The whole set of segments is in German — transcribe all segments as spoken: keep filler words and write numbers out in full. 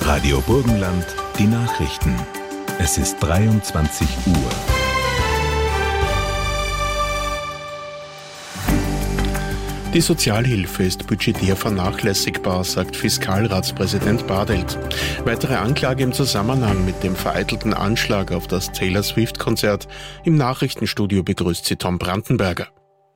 Radio Burgenland, die Nachrichten. Es ist dreiundzwanzig Uhr. Die Sozialhilfe ist budgetär vernachlässigbar, sagt Fiskalratspräsident Bartelt. Weitere Anklage im Zusammenhang mit dem vereitelten Anschlag auf das Taylor Swift-Konzert. Im Nachrichtenstudio begrüßt sie Tom Brandenberger.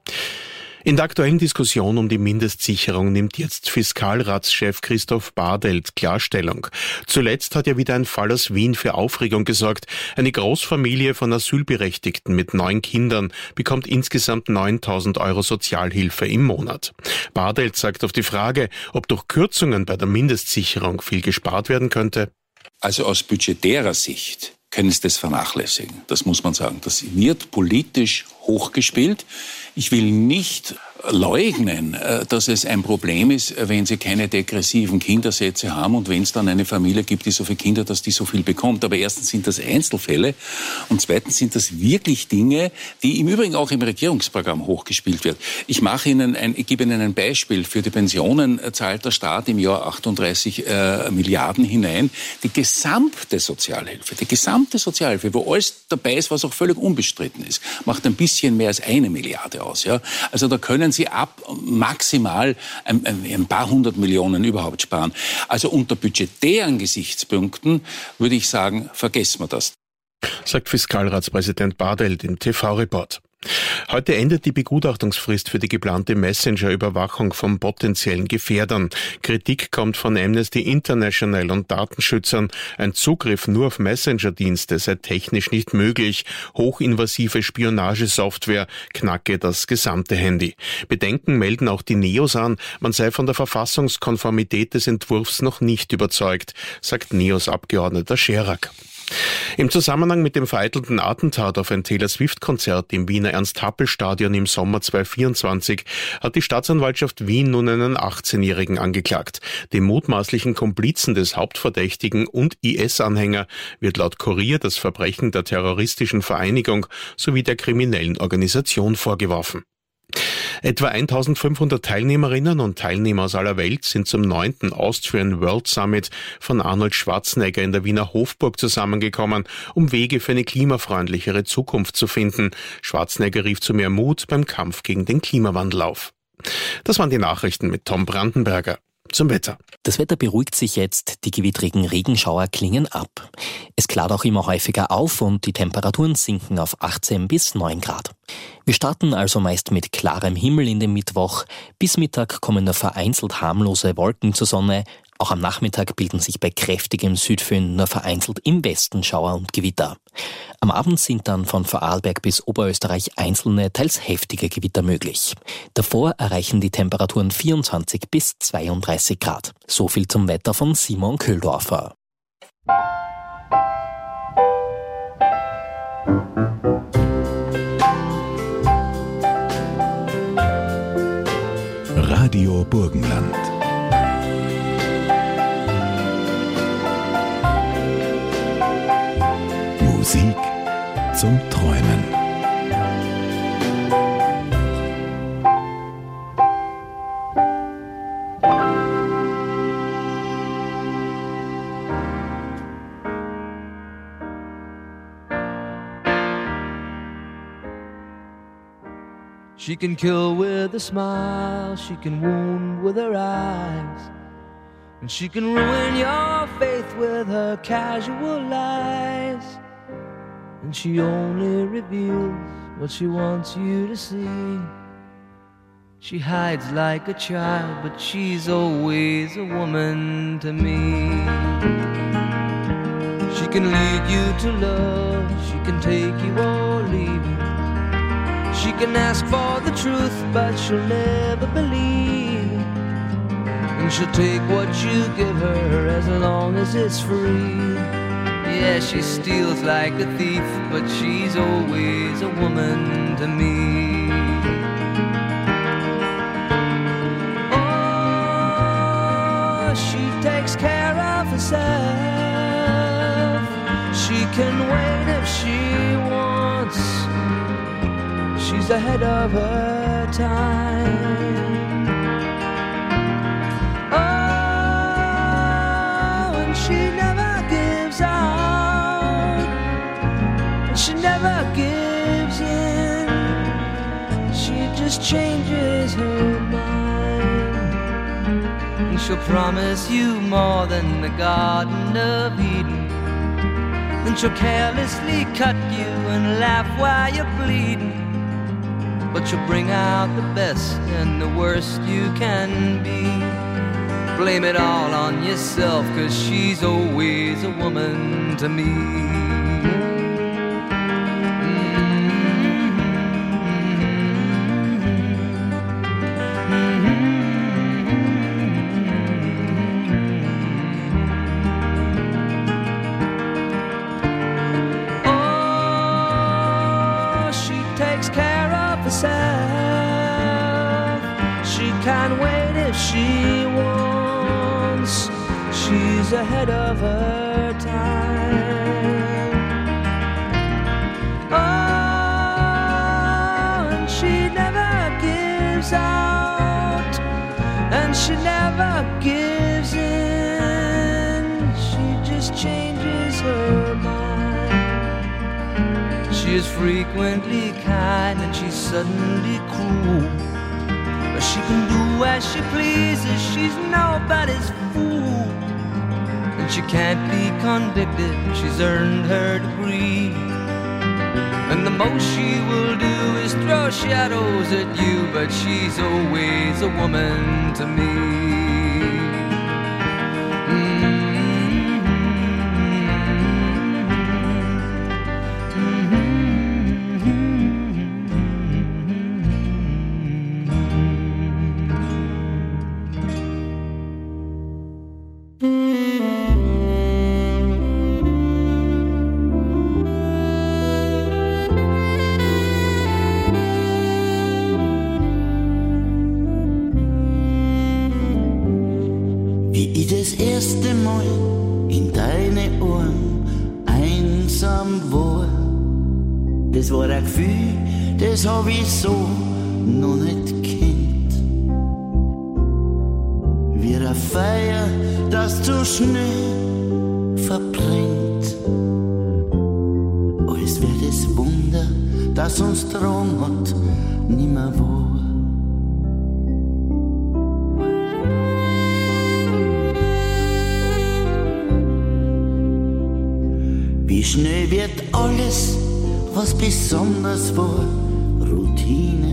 In der aktuellen Diskussion um die Mindestsicherung nimmt jetzt Fiskalratschef Christoph Bartelt Klarstellung. Zuletzt hat ja wieder ein Fall aus Wien für Aufregung gesorgt. Eine Großfamilie von Asylberechtigten mit neun Kindern bekommt insgesamt neuntausend Euro Sozialhilfe im Monat. Bartelt sagt auf die Frage, ob durch Kürzungen bei der Mindestsicherung viel gespart werden könnte. Also aus budgetärer Sicht können Sie das vernachlässigen. Das muss man sagen. Das wird politisch hochgespielt. Ich will nicht leugnen, dass es ein Problem ist, wenn Sie keine degressiven Kindersätze haben und wenn es dann eine Familie gibt, die so viele Kinder, dass die so viel bekommt. Aber erstens sind das Einzelfälle und zweitens sind das wirklich Dinge, die im Übrigen auch im Regierungsprogramm hochgespielt werden. Ich mache Ihnen ein, ich gebe Ihnen ein Beispiel. Für die Pensionen zahlt der Staat im Jahr achtunddreißig äh, Milliarden hinein. Die gesamte Sozialhilfe, die gesamte Sozialhilfe, wo alles dabei ist, was auch völlig unbestritten ist, macht ein bisschen mehr als eine Milliarde aus. Ja? Also da können Sie ab maximal ein, ein, ein paar hundert Millionen überhaupt sparen. Also unter budgetären Gesichtspunkten würde ich sagen, vergessen wir das. Sagt Fiskalratspräsident Bartelt im T V-Report. Heute endet die Begutachtungsfrist für die geplante Messenger-Überwachung von potenziellen Gefährdern. Kritik kommt von Amnesty International und Datenschützern. Ein Zugriff nur auf Messenger-Dienste sei technisch nicht möglich. Hochinvasive Spionagesoftware knacke das gesamte Handy. Bedenken melden auch die Neos an, man sei von der Verfassungskonformität des Entwurfs noch nicht überzeugt, sagt Neos-Abgeordneter Scherak. Im Zusammenhang mit dem vereitelten Attentat auf ein Taylor Swift-Konzert im Wiener Ernst-Happel-Stadion im Sommer zweitausendvierundzwanzig hat die Staatsanwaltschaft Wien nun einen achtzehnjährigen angeklagt. Dem mutmaßlichen Komplizen des Hauptverdächtigen und I S-Anhänger wird laut Kurier das Verbrechen der terroristischen Vereinigung sowie der kriminellen Organisation vorgeworfen. Etwa eintausendfünfhundert Teilnehmerinnen und Teilnehmer aus aller Welt sind zum neunten Austrian World Summit von Arnold Schwarzenegger in der Wiener Hofburg zusammengekommen, um Wege für eine klimafreundlichere Zukunft zu finden. Schwarzenegger rief zu mehr Mut beim Kampf gegen den Klimawandel auf. Das waren die Nachrichten mit Tom Brandenberger. Zum Wetter. Das Wetter beruhigt sich jetzt, die gewittrigen Regenschauer klingen ab. Es klart auch immer häufiger auf und die Temperaturen sinken auf achtzehn bis neun Grad. Wir starten also meist mit klarem Himmel in den Mittwoch. Bis Mittag kommen nur vereinzelt harmlose Wolken zur Sonne. Auch am Nachmittag bilden sich bei kräftigem Südföhn nur vereinzelt im Westen Schauer und Gewitter. Am Abend sind dann von Vorarlberg bis Oberösterreich einzelne, teils heftige Gewitter möglich. Davor erreichen die Temperaturen vierundzwanzig bis zweiunddreißig Grad. So viel zum Wetter von Simon Köhldorfer. Radio Burgenland. Musik zum Träumen. She can kill with a smile, she can wound with her eyes, and she can ruin your faith with her casual lies. And she only reveals what she wants you to see. She hides like a child, but she's always a woman to me. She can lead you to love, she can take you or leave you. She can ask for the truth, but she'll never believe. And she'll take what you give her as long as it's free. Yeah, she steals like a thief, but she's always a woman to me. Oh, she takes care of herself. She can wait if she wants. She's ahead of her time. Oh, and she she'll promise you more than the Garden of Eden. Then she'll carelessly cut you and laugh while you're bleeding. But she'll bring out the best and the worst you can be. Blame it all on yourself, 'cause she's always a woman to me. She can wait if she wants. She's ahead of her time. Oh, and she never gives out, and she never gives in. She just changes her mind. She is frequently kind and she's suddenly cruel. But she can do as she pleases, she's nobody's fool. And she can't be convicted, she's earned her degree. And the most she will do is throw shadows at you, but she's always a woman to me. Das erste Mal in deine Ohren einsam war, das war ein Gefühl, das hab ich so noch nicht kennt. Wie ein Feuer, das zu schnell verbrennt. Als wär das Wunder, das uns dran hat, nimmer wahr. Wie schnell wird alles, was besonders war, Routine.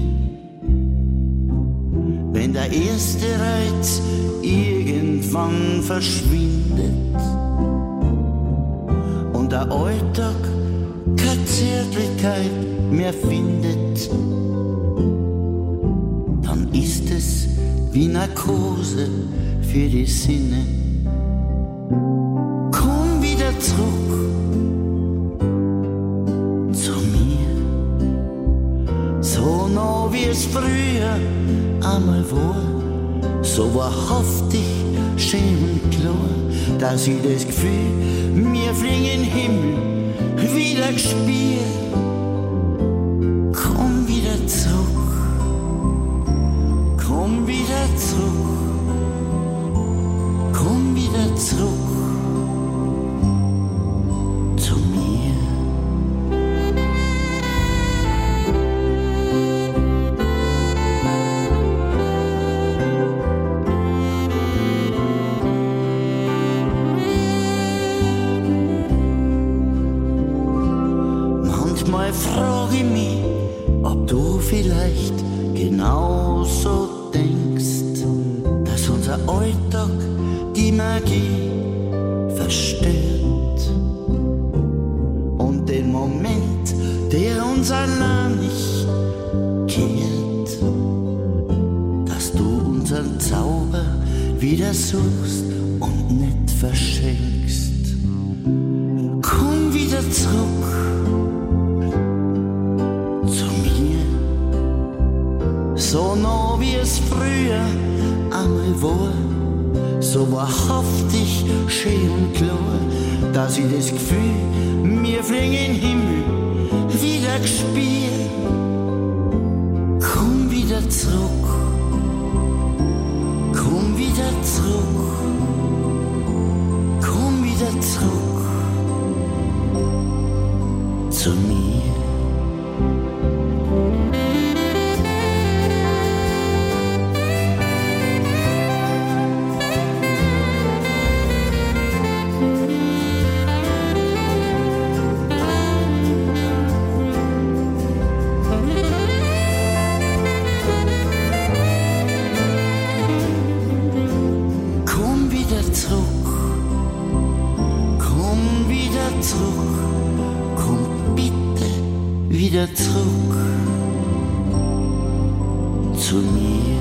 Wenn der erste Reiz irgendwann verschwindet und der Alltag keine Zärtlichkeit mehr findet, dann ist es wie Narkose für die Sinne. Komm wieder zurück wie es früher einmal war, so wahrhaftig, schön und klar, dass ich das Gefühl, wir fliegen in den Himmel, wieder gespielt. Komm wieder zurück, komm wieder zurück, komm wieder zurück zu mir. Manchmal frage ich mich, ob du vielleicht genauso denkst, dass unser Alltag die Magie verstört und den Moment, der uns allein nicht kennt, dass du unseren Zauber wieder suchst und nicht verschenkst. Komm wieder zurück so nah wie es früher einmal war, so wahrhaftig, schön und klar, dass ich das Gefühl, wir fliegen in den Himmel, wieder gespielt. Komm wieder zurück, komm wieder zurück, komm wieder zurück zu mir. wieder zurück, komm bitte wieder zurück zu mir.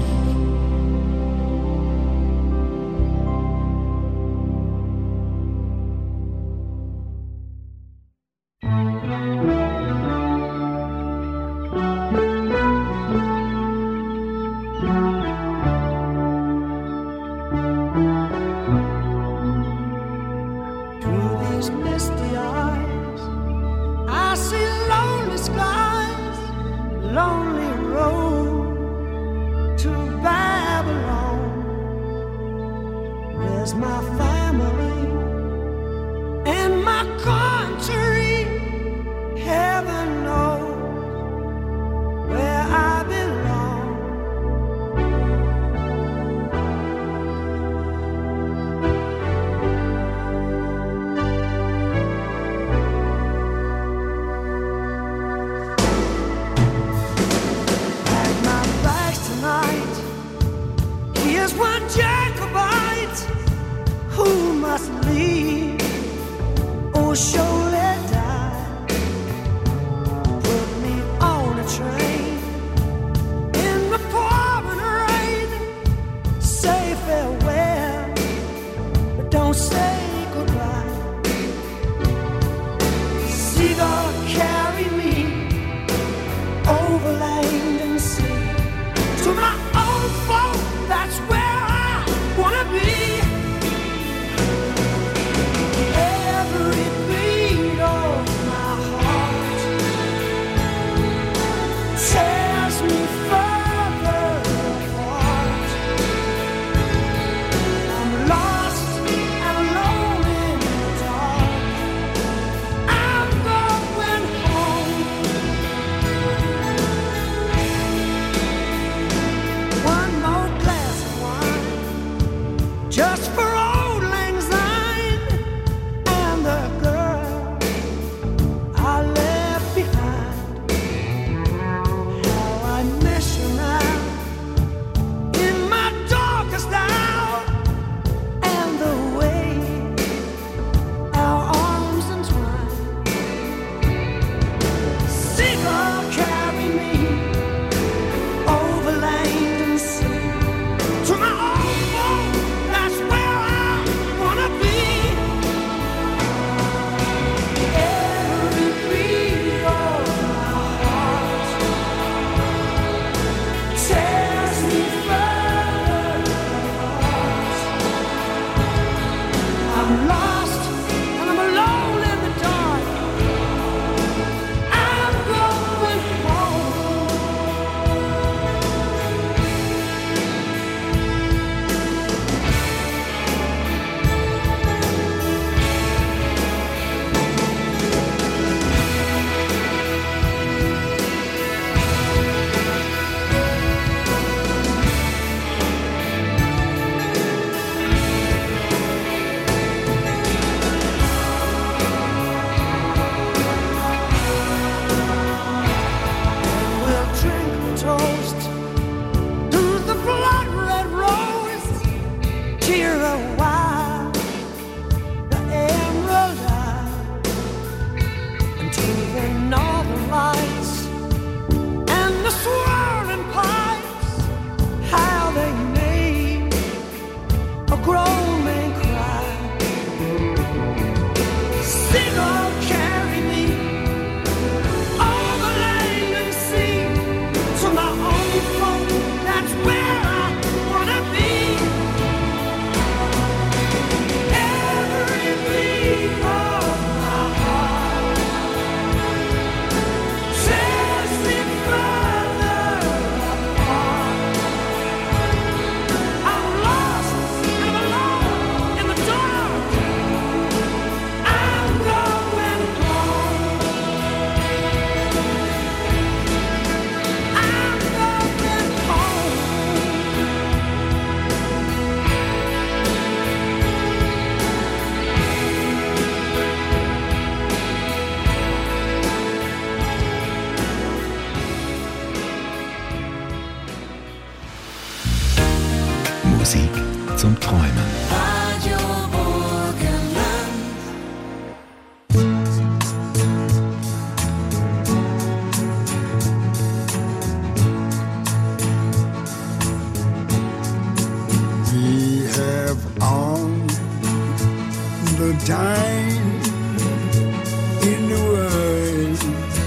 time in the world,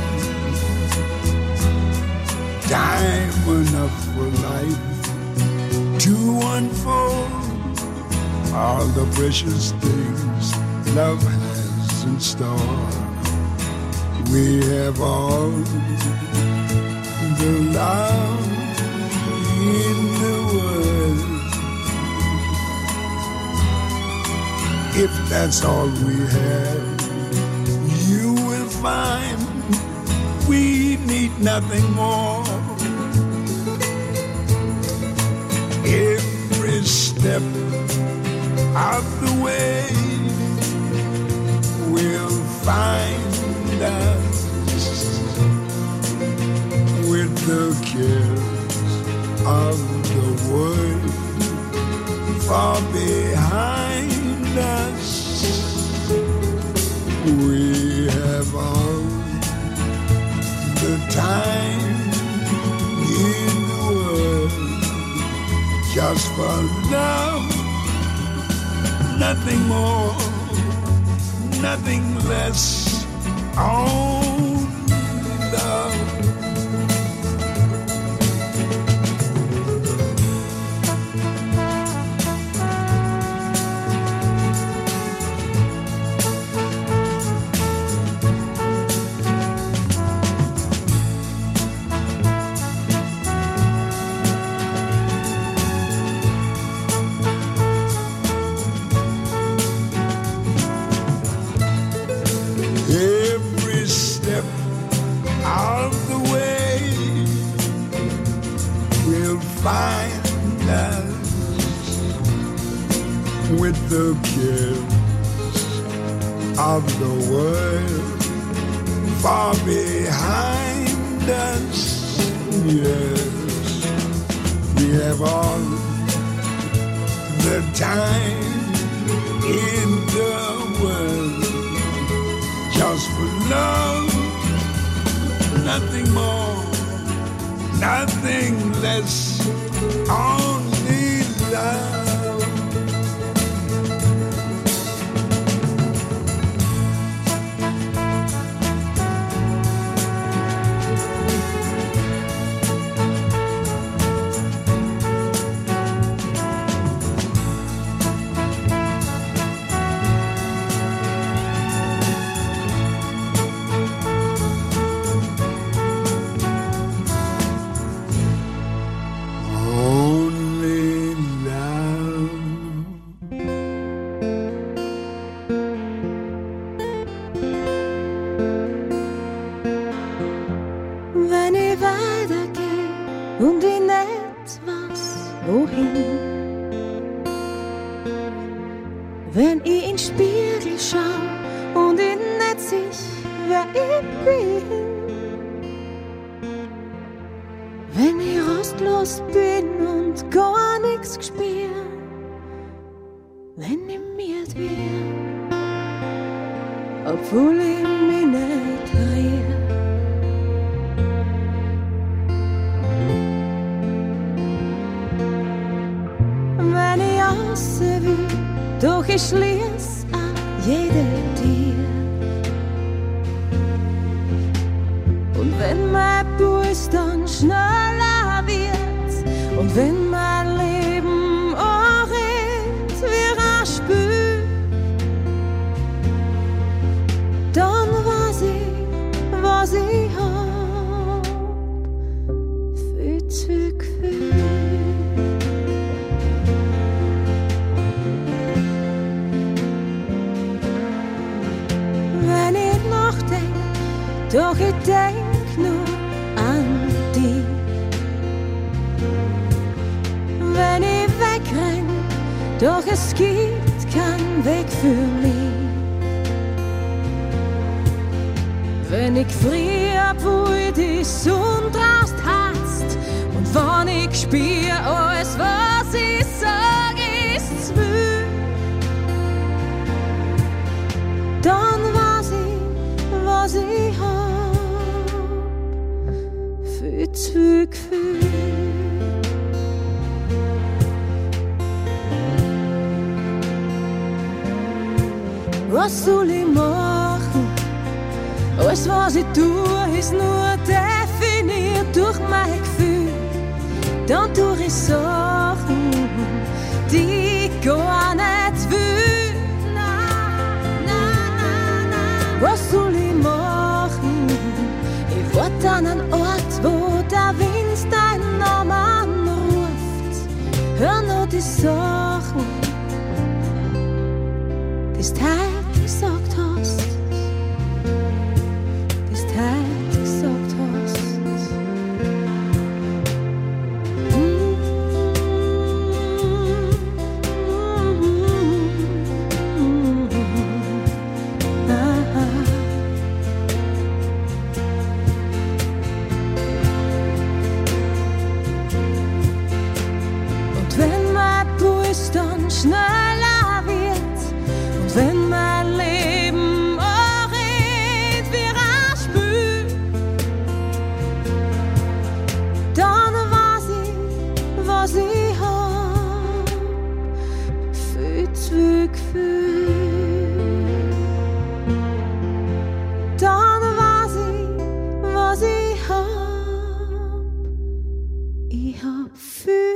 time enough for life to unfold all the precious things love has in store. We have all the love in the world. If that's all we have, you will find we need nothing more. Every step of the way will find us with the cares of the world far behind us. We have all the time in the world just for love, nothing more, nothing less, only love. Find us with the cares of the world far behind us. Yes, we have all the time in the world just for love, nothing more, nothing less, only love. Wenn ich in den Spiegel schau und ich nicht sich, wer ich bin. Wenn ich rastlos bin und gar nichts gespür. Wenn ich müde wär, obwohl ich mich nicht rühr. Wenn ich ausseh will, doch ich schließ an jede Tür. Und wenn mein Puls dann schneller wird und wenn mein Leben auch rennt wie ein Spül, dann weiß ich, was ich hab für zu Gefühl. Doch ich denk nur an dich. Wenn ich wegrenn, doch es gibt keinen Weg für mich. Wenn ich frier, wo die Sonne draust hast und wenn ich spür, alles was ich sag ist zwö, dann weiß ich, was ich hab. Für Gefühl. Oh, Was soll ich machen? Alles, was ich tue, ist nur definiert durch mein Gefühl. Dann tue ich Sachen, die ich gar nicht will. Nein, nein, nein, nein. Was soll ich machen? Ich warte an einem Ort, wo der Wind deinen Namen ruft. Hör nur die Sachen, die du heute gesagt hast. Die du heute gesagt hast. Dann schneller wird und wenn mein Leben auch wie ein Spiel, dann weiß ich, was ich hab, viel zu Gefühl. Dann weiß ich, was ich hab, ich hab viel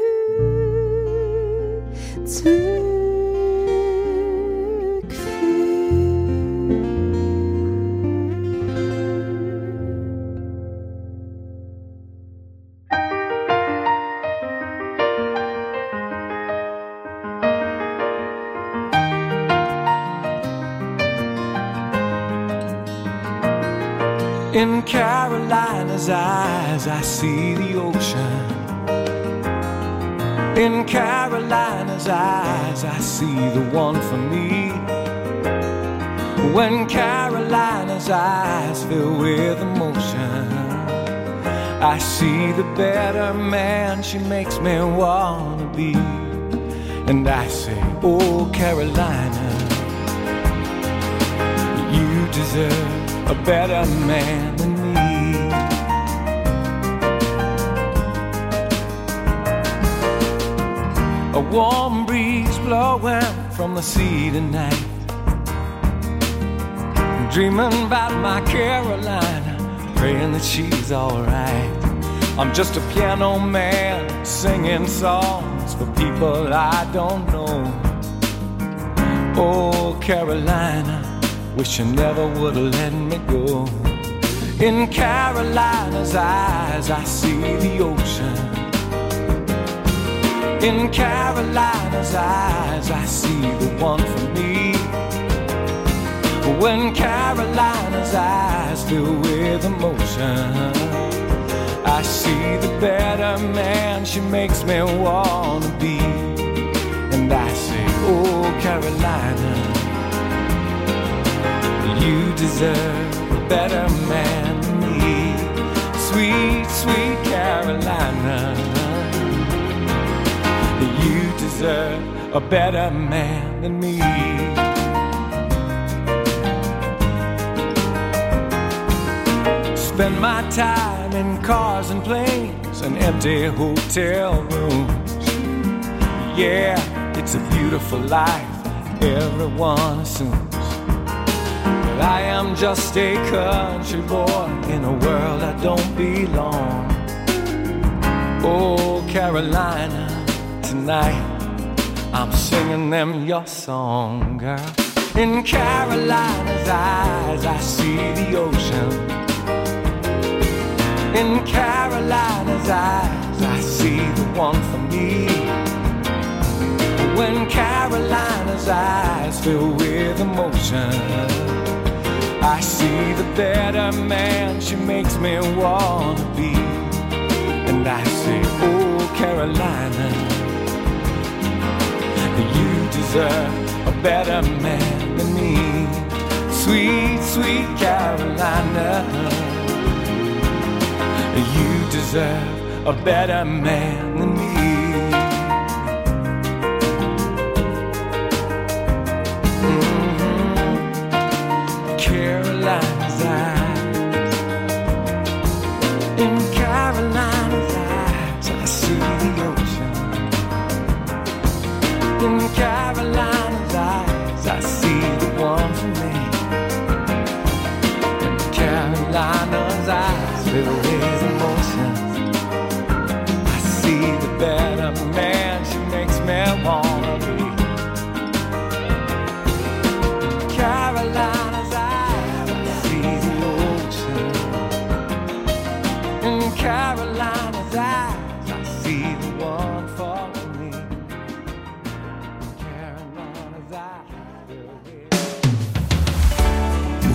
zu In Carolina's eyes, I see the ocean. In Carolina's eyes, I see the one for me. When Carolina's eyes fill with emotion, I see the better man she makes me wanna be. And I say, oh Carolina, you deserve a better man than me. A warm breeze blowing from the sea tonight, dreaming about my Carolina, praying that she's alright. I'm just a piano man singing songs for people I don't know. Oh Carolina, wish you never would have let me go. In Carolina's eyes, I see the ocean. In Carolina's eyes, I see the one for me. When Carolina's eyes fill with emotion, I see the better man she makes me wanna be. And I say, oh Carolina, you deserve a better man than me. Sweet, sweet Carolina, you deserve a better man than me. Spend my time in cars and planes and empty hotel rooms. Yeah, it's a beautiful life, everyone assumes. But I am just a country boy in a world I don't belong. Oh Carolina, tonight I'm singing them your song, girl. In Carolina's eyes, I see the ocean. In Carolina's eyes, I see the one for me. When Carolina's eyes fill with emotion, I see the better man she makes me wanna be. And I say, oh Carolina, you deserve a better man than me. Sweet, sweet Carolina, you deserve a better man than me. Mm-hmm. Carolina's eyes. In Carolina's eyes, I see the ocean. In Carolina's eyes, I see the one for me.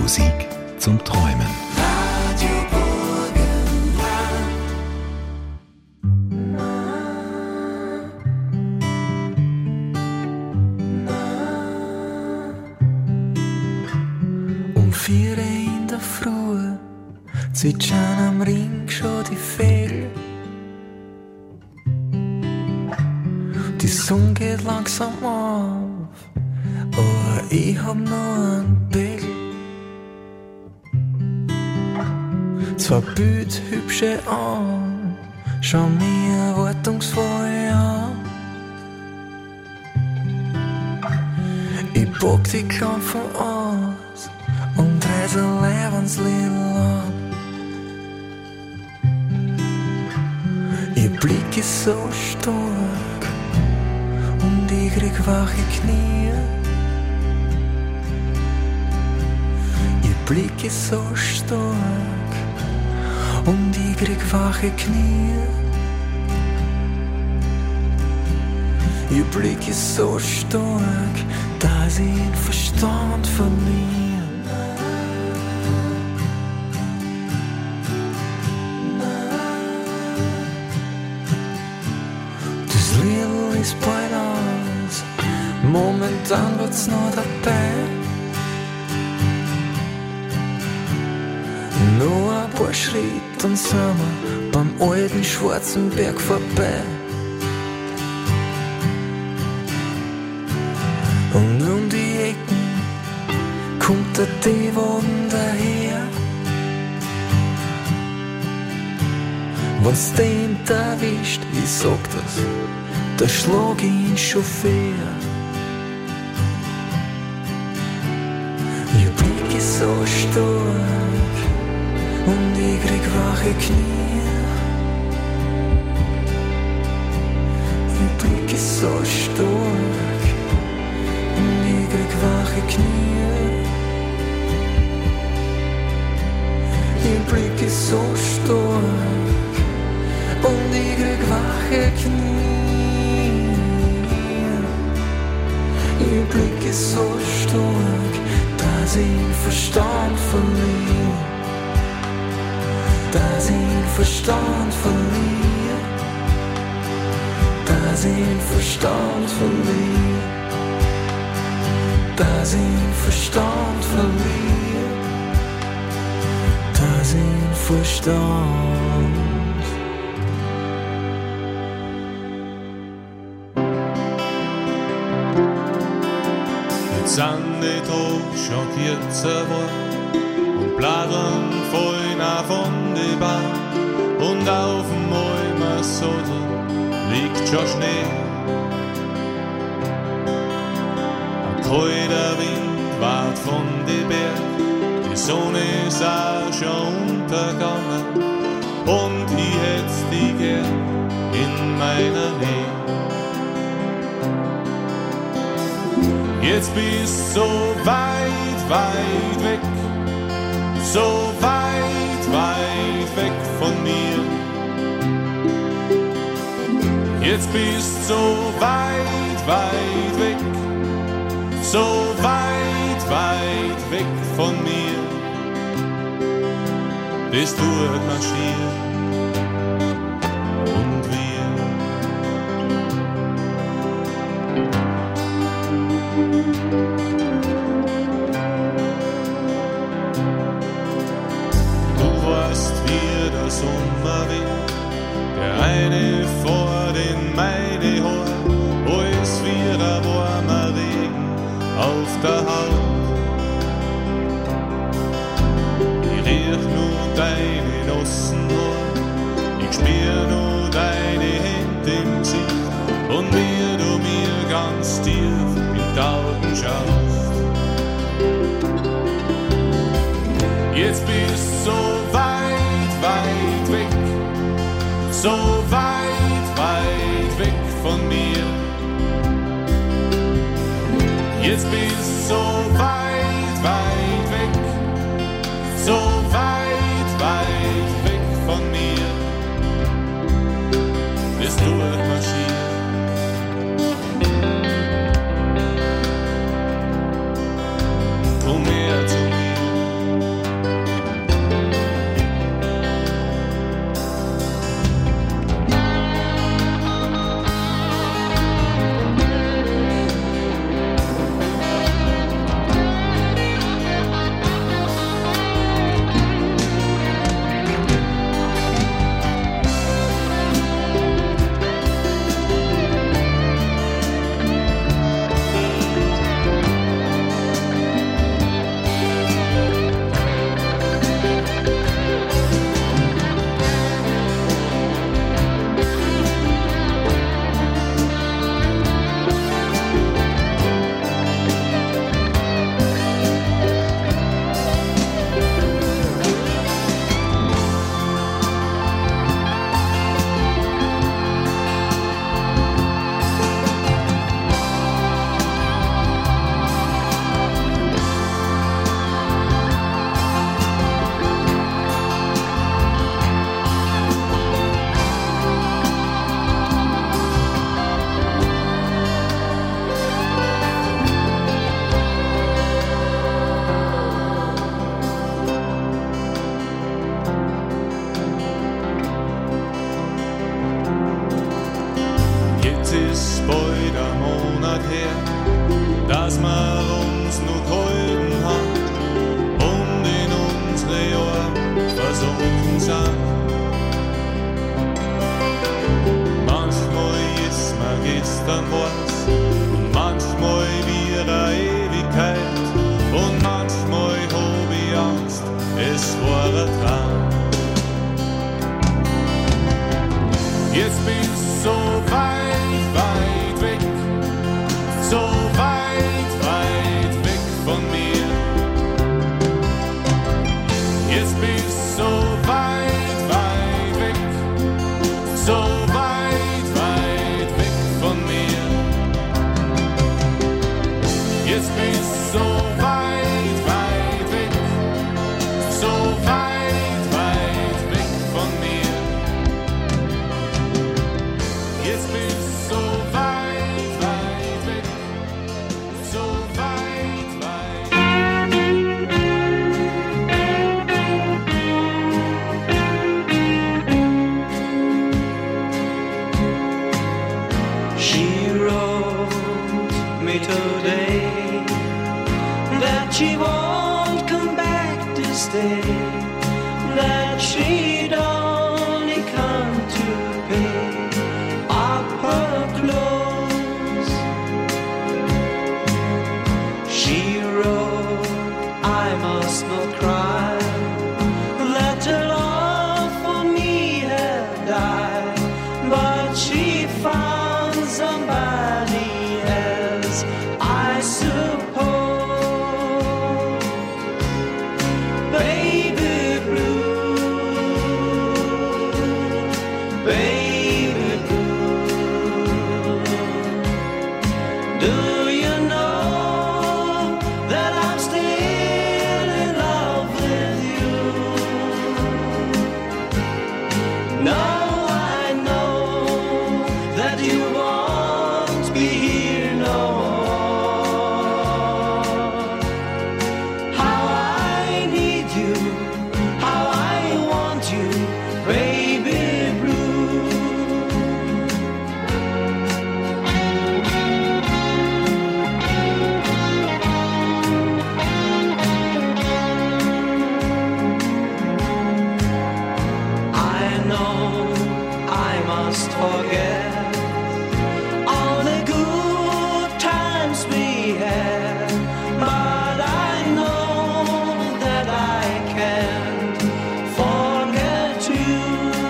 Musik zum Träumen. Um vier in der Früh zwitschern am Ring schon die Vögel. Die Sonne geht langsam auf, aber ich hab nur einen Pegel. Zwei bildhübsche an, schau mich erwartungsvoll an. Ich bock die Klampfen aus und reise Lebenslied an. Ihr Blick ist so stark und ich krieg wache Knie. Ihr Blick ist so stark und ich krieg wache Knie. Ihr Blick ist so stark, dass ich den Verstand verliere. Das Lied ist bald aus, momentan wird's noch dabei. Nur ein paar Schritte und sind wir beim alten schwarzen Berg vorbei. Und um die Ecken kommt der D-Wagen daher. Wenn's den erwischt, ich sag das, da schlag ich ihn Chauffeur. Ihr Blick ist so stark und ich krieg wache Knie. Ihr Blick ist so stark und ich krieg wache Knie. Ihr Blick ist so stark und ich krieg wache Knie. Ihr Blick ist so stark, dass ich den Verstand verliere. Dass ich den Verstand verliere. Dass ich den Verstand verliere. Dass ich den Verstand verliere. Dass ich den Verstand. Jetzt sind die Tage schon kürzer geworden und Blattern fallen auch von die Bahn und auf dem Almer Sattel liegt schon Schnee. Ein kalter Wind weht von die Berg, die Sonne ist auch schon untergegangen und ich hätt's die gern in meiner Nähe. Jetzt bist so weit, weit weg, so weit, weit weg von mir. Jetzt bist so weit, weit weg, so weit, weit weg von mir. Das tut man schier. Und wir du weißt, wie der Sommerwind, der eine vor den meine Haar, alles wie der warme Regen auf der Haut. Ich riech nur deine nassen Haare, ich spür nur deine Hände im Gesicht und wie du mir ganz tief in die Augen schaust. Jetzt bist so weit, weit weg, so weit, weit weg von mir. Jetzt bist so weit, weit weg, so weit, weit weg von mir. Das tut man schier. Komm her zu mir. stay, that she'd only come to pay up her clothes. She wrote, I must not cry, that her love for me had died, but she found somebody else, I suppose. Baby blue, baby blue, do you know that I'm still in love with you? Now I know that you won't be here no more. How I need you, how I want you, baby blue. I know I must forget all the good times we had, but I know that I can't forget you.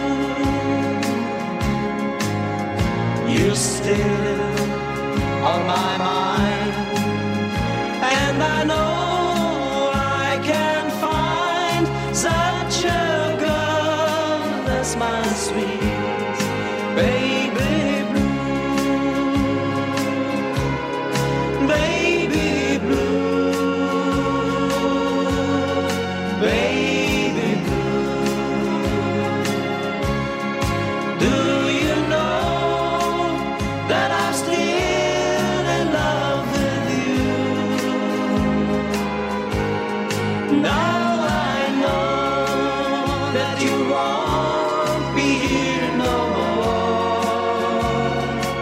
You're still on my mind, and I know I can find such a girl as my sweet baby blue, baby blue, baby blue. Do you know that I'm still in love with you? Now I know that you won't be here no more.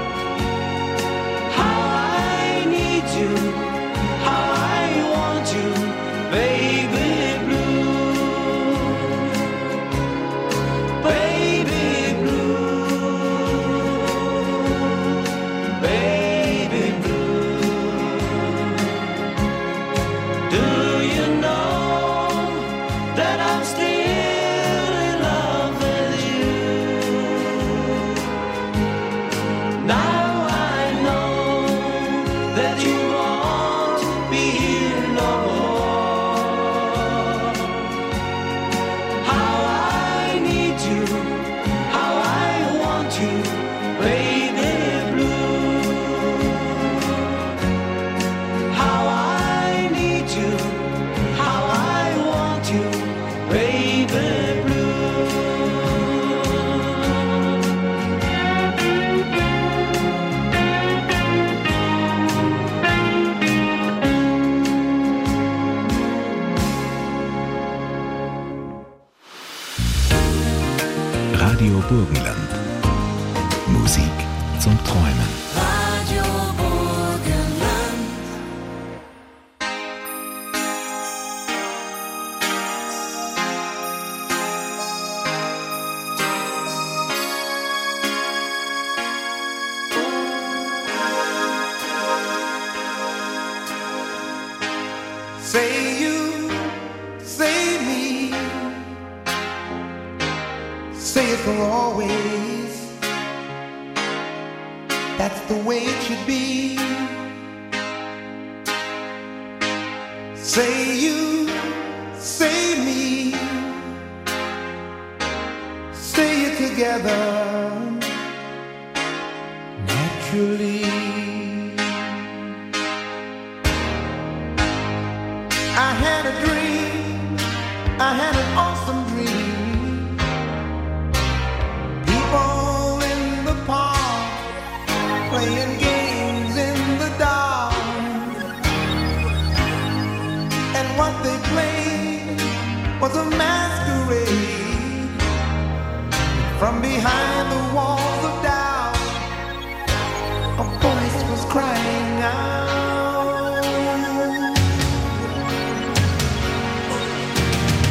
How I need you, how I want you, baby blue, baby blue, baby blue. Do you know that I'm still in love with you? Now I know that you won't be here no more. How I need you, how I want you, baby blue. How I need you, how I want you, baby blue. Radio Burgenland. Musik zum Träumen. Radio Burgenland. Say you, say me, say it for always. That's the way it should be. Say you, say me, say it together naturally. I had a dream, I had an awesome dream. People in the park playing games in the dark, and what they played was a masquerade. From behind the walls of doubt, a voice was crying out.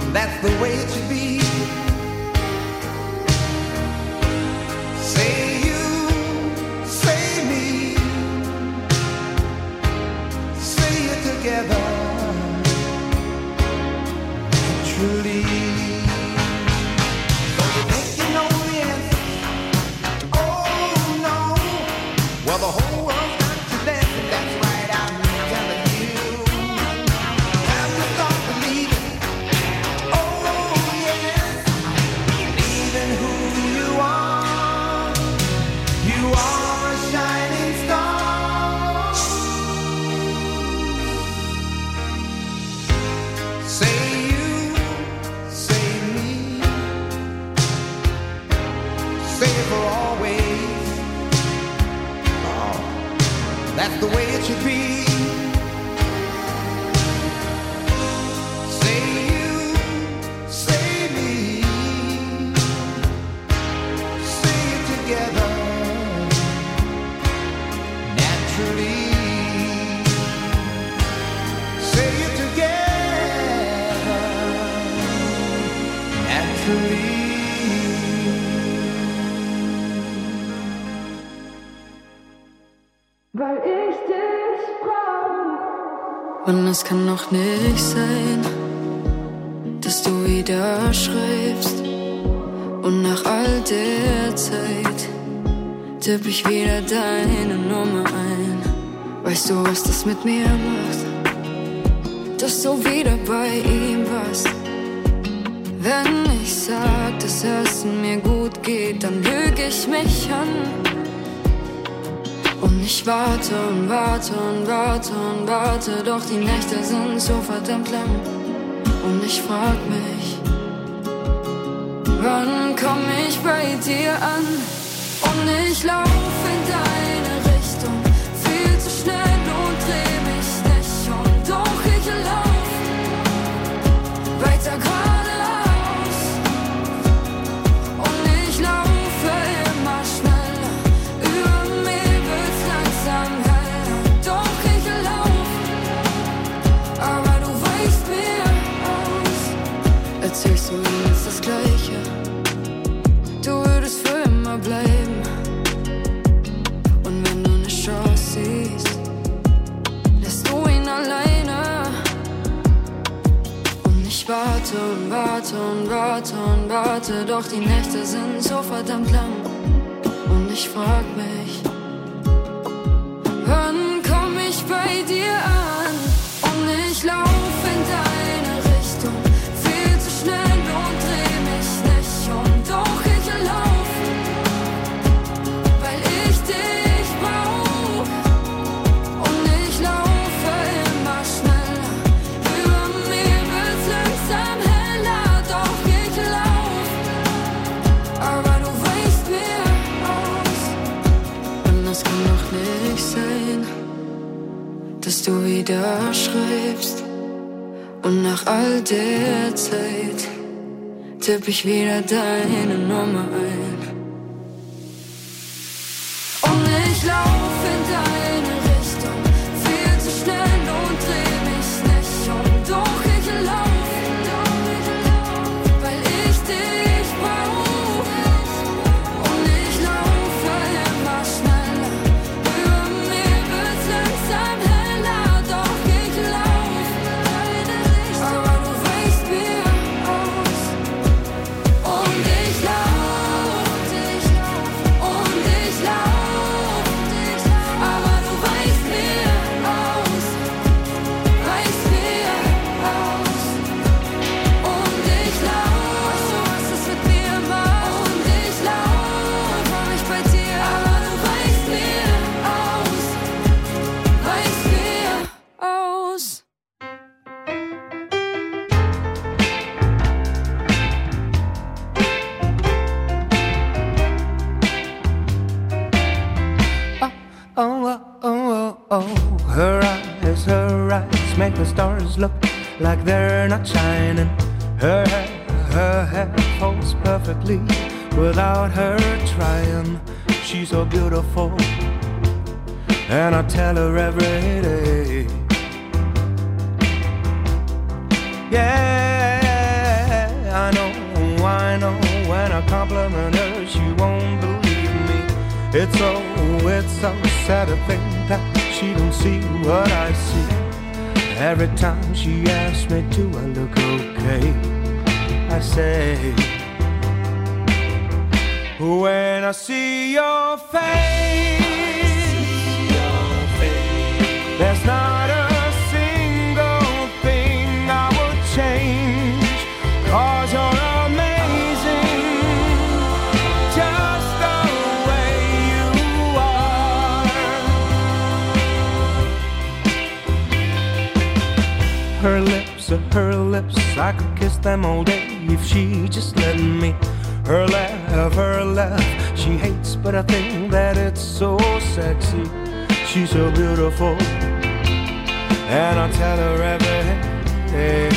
that's the way it should be. Say you, say me, say it together, truly. Don't you think you know the answer? Oh no, well the whole world's got to dance, and that's right, I'm telling you. Time to start believing. Oh yes, believing who you are. You are a shining star. Say you, say me, say it for always. Oh, that's the way it should be. Say you, say me, say it together, naturally. Say it together, naturally. Weil ich dich brauch. Und es kann noch nicht sein, dass du wieder schreibst. Und nach all der Zeit tipp ich wieder deine Nummer ein. Weißt du, was das mit mir macht? Dass du wieder bei ihm warst. Wenn ich sag, dass es mir gut geht, dann lüge ich mich an. Und ich warte und warte und warte und warte, doch die Nächte sind so verdammt lang. Und ich frag mich, wann komm ich bei dir an? Und ich lauf in deine Richtung, viel zu schnell und dreh mich nicht um. Doch ich lauf weiter geradeaus. Und ich laufe immer schneller, über mir wird's langsam heller. Doch ich lauf, aber du weichst mir aus. Erzählst du mir jetzt das Gleiche? Du würdest für immer bleiben. Und wenn du eine Chance siehst, lässt du ihn alleine. Und ich warte und warte und warte und warte, doch die Nächte sind so verdammt lang. Und ich frag mich, wann komm ich bei dir an? Und ich lauf in deine Richtung, viel zu schnell und dreh mich nicht um. Doch ich lauf, weil ich dich brauch. Und ich laufe immer schneller, über mir wird's langsam heller. Doch ich lauf, aber du weichst mir aus. Und es kann doch nicht sein, dass du wieder schreibst. Und nach all der Zeit tipp ich wieder deine Nummer ein. Und ich lauf in deine Richtung, viel zu schnell und dreh mich nicht um. Doch ich lauf, weil ich dich brauch. Und ich laufe immer schneller, über mir wird's langsam heller. Doch ich lauf, aber du weichst mir aus. Und ich lauf, und ich lauf, aber du weichst mir aus, weichst mir aus. Und ich lauf, weißt du, was es mit mir macht? Und ich lauf, komm ich bei dir, aber du weichst mir aus, weichst mir aus. Oh, oh, oh, oh, oh. Her eyes, her eyes make the stars look like they're not shining. Her hair, her hair falls perfectly without her trying. She's so beautiful, and I tell her every day. Yeah, so, it's so sad to think that she don't see what I see. Every time she asks me, do I look okay? I say, when I see your face, there's not a single thing I would change, 'cause you're amazing, just the way you are. Her lips are her lips, I could kiss them all day if she just let me. Her laugh, her laugh, she hates, but I think that it's so sexy. She's so beautiful, and I tell her every day.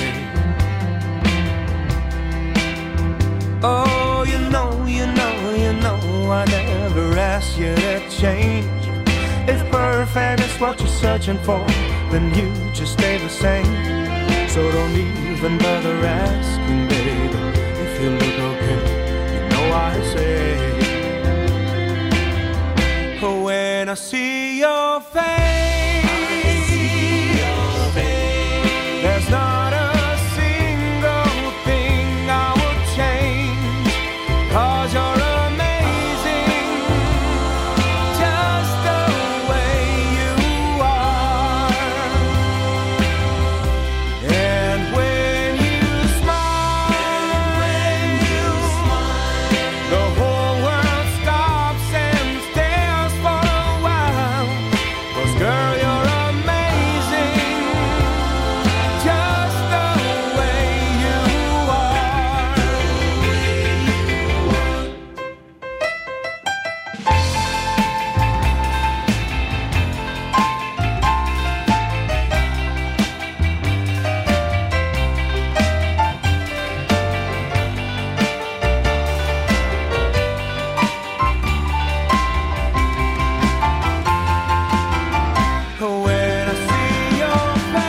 Oh, you know, you know, you know, I never asked you to change. If perfect is what you're searching for, then you just stay the same. So don't even bother asking, baby, if you look okay. I say, when I see your face, there's not a single thing I would change, 'cause you're amazing, just the way you are. And when you smile, the whole world stops and stares for a while. 'Cause girl, you're amazing, just the way you are. When I see your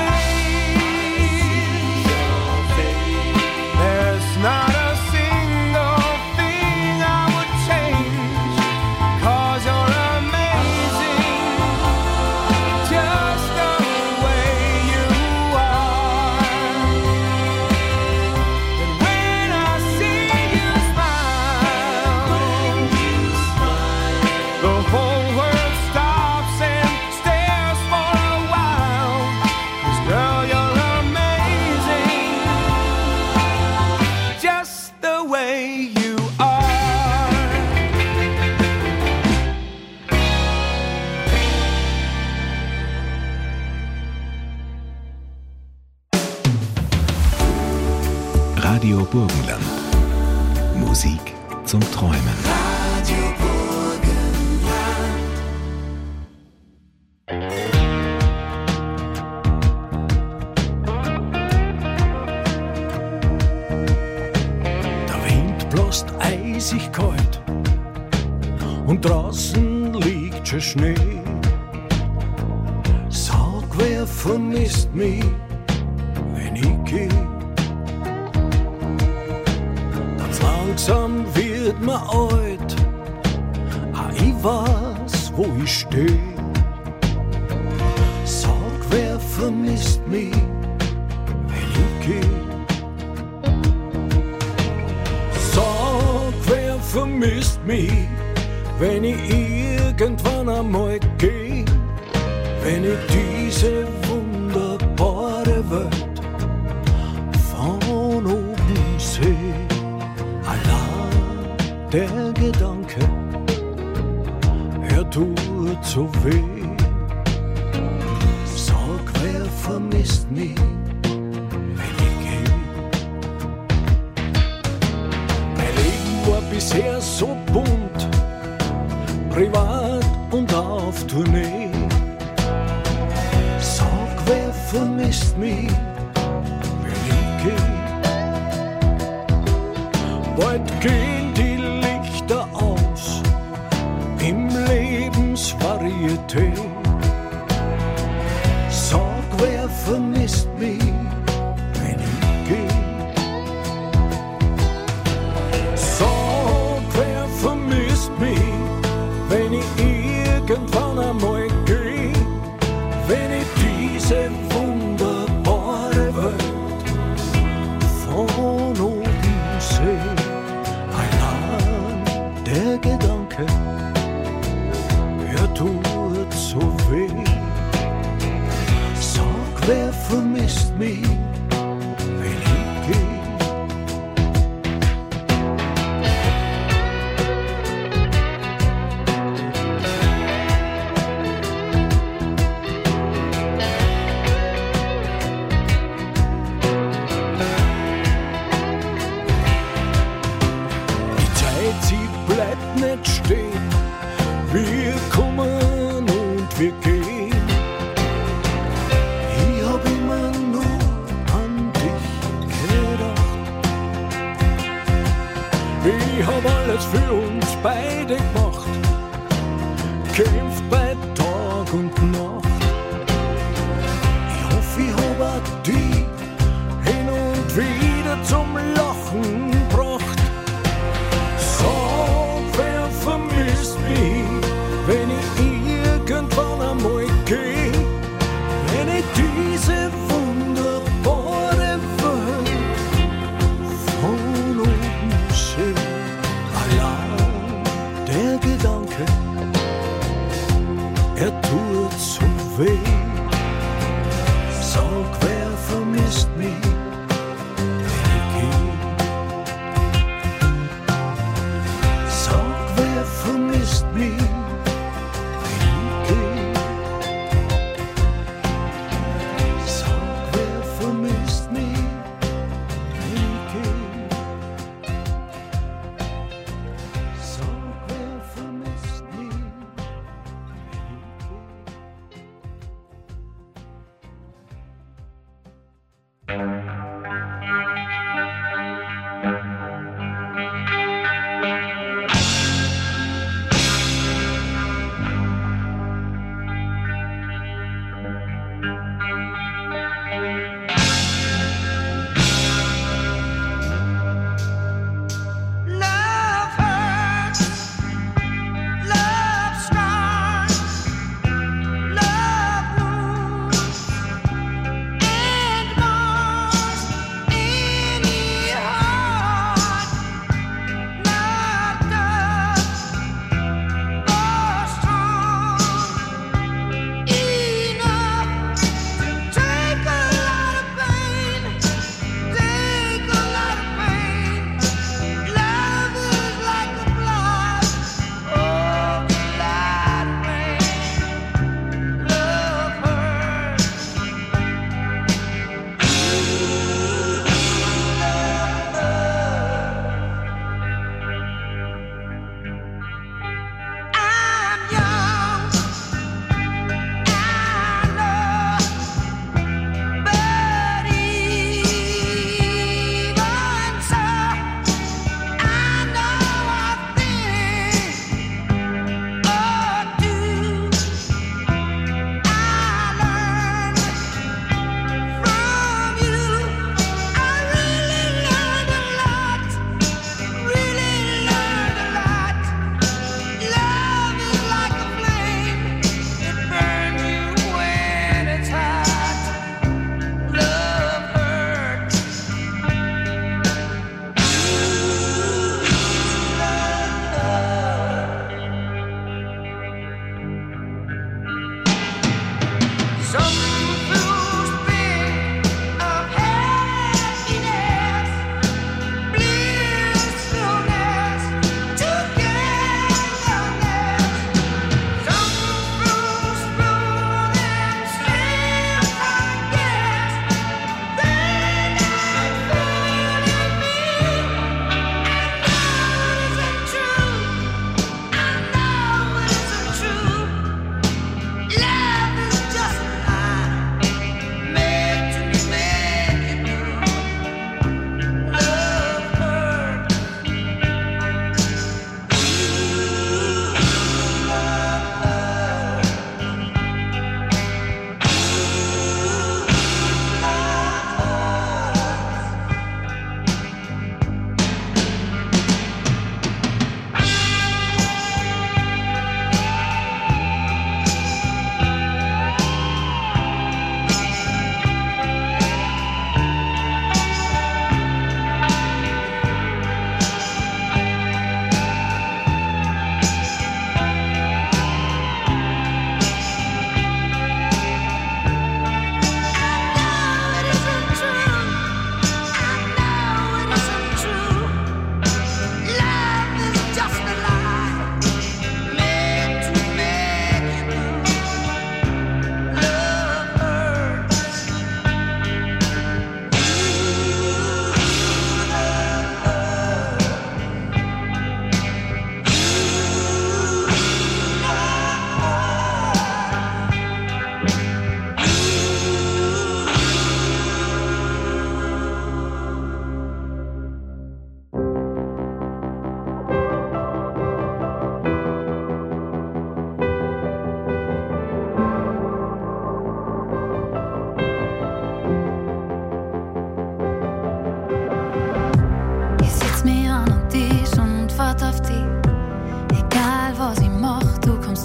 face, there's not a single thing I would change, 'cause you're amazing, just the way you are. And when I see you smile, the whole world stops and stares for a while. 'Cause girl, you're amazing, just the way you are. Radio Burgenland. Musik zum Träumen. Der Wind bläst eisig kalt und draußen liegt schon Schnee. Sag, wer vermisst mich, wenn ich geh? Ganz langsam wird mir alt, ah, ich weiß, wo ich steh. Sag, wer vermisst mich, wenn ich geh? Sag, wer vermisst mich, wenn ich irgendwann einmal geh? Wenn ich diese wunderbare Welt von oben seh. Allein der Gedanke, er tut so weh. Sag, wer vermisst mich, wenn ich geh? Mein Leben war bisher so bunt, privat und auf Tournee. Sag, wer vermisst mich, wenn ich geh? Bald gehen die Lichter aus im Lebensvarieté. Sag, wer vermisst mich, wenn ich geh? Sag, wer vermisst mich, wenn ich wer vermisst mich, wenn ich geh? Die Zeit, sie bleibt nicht stehen. Wir kommen und wir gehen. Ich hab immer nur an dich gedacht. Ich hab alles für uns beide gemacht. Kämpft bei Tag und Nacht. Ich hoffe, ich hab auch die hin und wieder zum Lachen gebracht. Sag, wer vermisst mich, wenn ich irgendwann einmal geh, wenn ich diese wunderbare Welt von oben seh. Allein der Gedanke, er tut so weh. Sag, wer vermisst mich, wenn ich geh?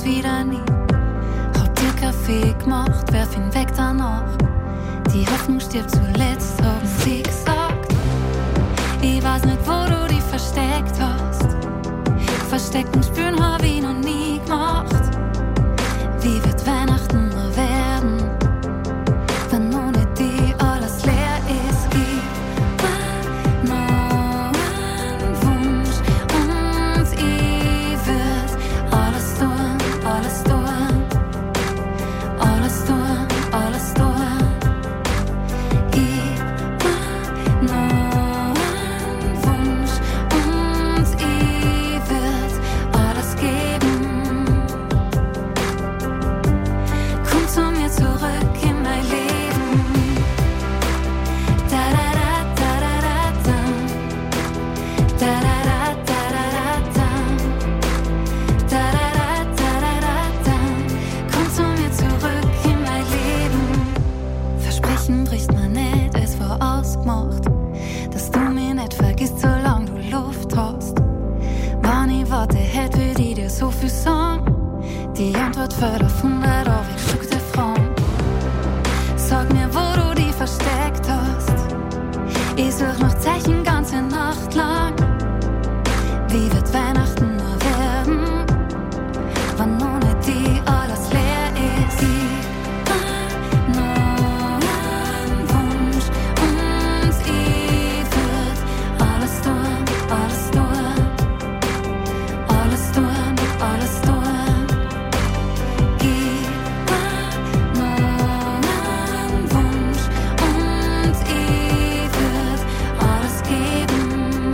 wieder nie. Hab dir Kaffee gemacht, werf ihn weg danach. Die Hoffnung stirbt zuletzt, haben sie gesagt. Ich weiß nicht, wo du dich versteckt hast. Verstecken spüren hab ich noch nie gemacht. Wie wird Weihnachten noch werden, wenn ohne die alles leer ist? Gib mir noch einen Wunsch und ich würd alles tun, alles tun, alles tun, alles tun. Gib mir noch einen Wunsch und ich würd alles geben. Komm zu mir zurück in mein Leben. Da da da da da da da da da da da da da da da da da. Komm zu mir zurück in mein Leben. Versprechen bricht man nicht, es war ausgemacht, dass du mich nicht vergisst, solange du Luft hast. Wenn ich warte hätte, würde ich dir so viel sagen. Die Antwort fällt auf hundert aufgeschluckte Frauen. Sag mir, wo du die versteckt hast. Ich such noch Zeichen ganze Nacht lang. Wie wird Weihnachten noch werden, wenn ohne die alles leer ist? Gib mir noch einen Wunsch und ich würd alles tun, alles tun, alles tun, alles tun. Gib mir noch einen Wunsch und ich würd alles geben.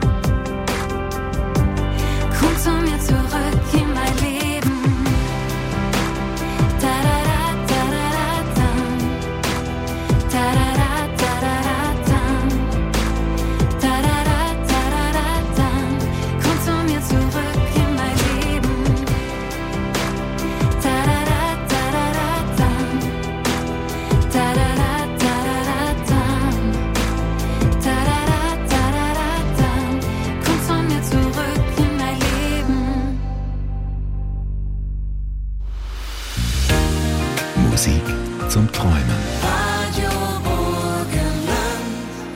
Komm zu mir zurück in mein Leben. Da da da da da da da da da da da da da da da da da. Komm zu mir zurück in mein Leben. Da da da da da da da da da da da da da da da da. Komm zu mir zurück in mein Leben. Musik zum Träumen. Radio Burgenland.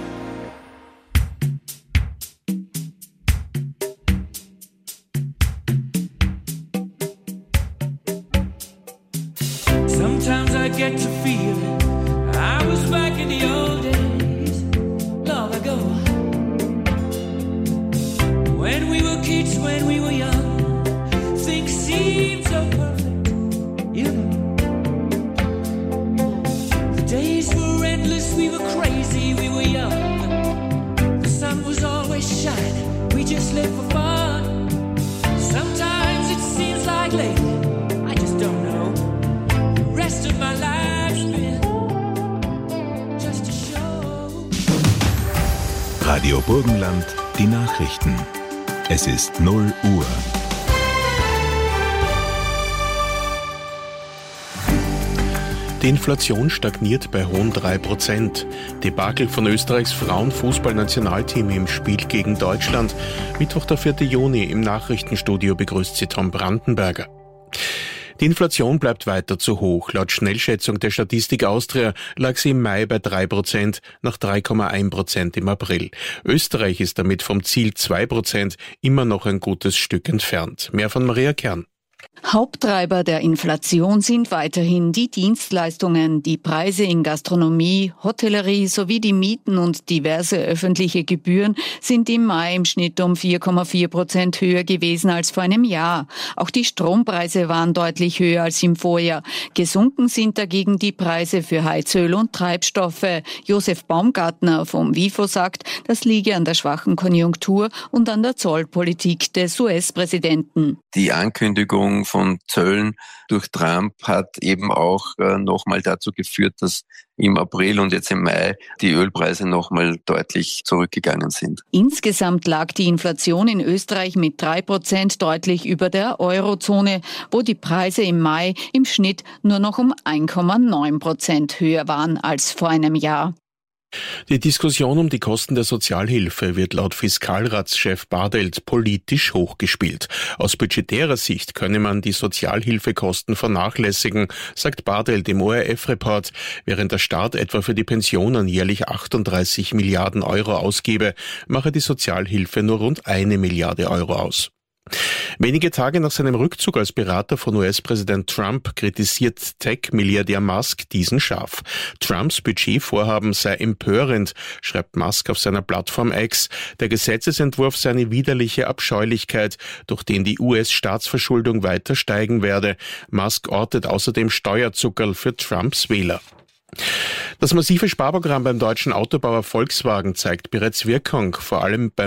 Sometimes I get to feeling I was back in the old days, long ago. When we were kids, when we were young, things seemed so perfect, you know. The days were endless, we were crazy, we were young. The sun was always shining, we just lived for fun. Sometimes it seems like lately, I just don't know. The rest of my life's been just a show. Radio Burgenland, die Nachrichten. Es ist null Uhr. Die Inflation stagniert bei hohen drei Prozent. Debakel von Österreichs Frauenfußballnationalteam im Spiel gegen Deutschland. Mittwoch, der vierten Juni, im Nachrichtenstudio begrüßt sie Tom Brandenberger. Die Inflation bleibt weiter zu hoch. Laut Schnellschätzung der Statistik Austria lag sie im Mai bei drei Prozent, nach drei Komma eins Prozent im April. Österreich ist damit vom Ziel zwei Prozent immer noch ein gutes Stück entfernt. Mehr von Maria Kern. Haupttreiber der Inflation sind weiterhin die Dienstleistungen. Die Preise in Gastronomie, Hotellerie sowie die Mieten und diverse öffentliche Gebühren sind im Mai im Schnitt um vier Komma vier Prozent höher gewesen als vor einem Jahr. Auch die Strompreise waren deutlich höher als im Vorjahr. Gesunken sind dagegen die Preise für Heizöl und Treibstoffe. Josef Baumgartner vom WIFO sagt, das liege an der schwachen Konjunktur und an der Zollpolitik des U S-Präsidenten. Die Ankündigung von Zöllen durch Trump hat eben auch äh, nochmal dazu geführt, dass im April und jetzt im Mai die Ölpreise nochmal deutlich zurückgegangen sind. Insgesamt lag die Inflation in Österreich mit drei Prozent deutlich über der Eurozone, wo die Preise im Mai im Schnitt nur noch um eins Komma neun Prozent höher waren als vor einem Jahr. Die Diskussion um die Kosten der Sozialhilfe wird laut Fiskalratschef Bartelt politisch hochgespielt. Aus budgetärer Sicht könne man die Sozialhilfekosten vernachlässigen, sagt Bartelt im O R F-Report, während der Staat etwa für die Pensionen jährlich achtunddreißig Milliarden Euro ausgebe, mache die Sozialhilfe nur rund eine Milliarde Euro aus. Wenige Tage nach seinem Rückzug als Berater von U S-Präsident Trump kritisiert Tech-Milliardär Musk diesen scharf. Trumps Budgetvorhaben sei empörend, schreibt Musk auf seiner Plattform X. Der Gesetzesentwurf sei eine widerliche Abscheulichkeit, durch den die U S-Staatsverschuldung weiter steigen werde. Musk ortet außerdem Steuerzuckerl für Trumps Wähler. Das massive Sparprogramm beim deutschen Autobauer Volkswagen zeigt bereits Wirkung, vor allem beim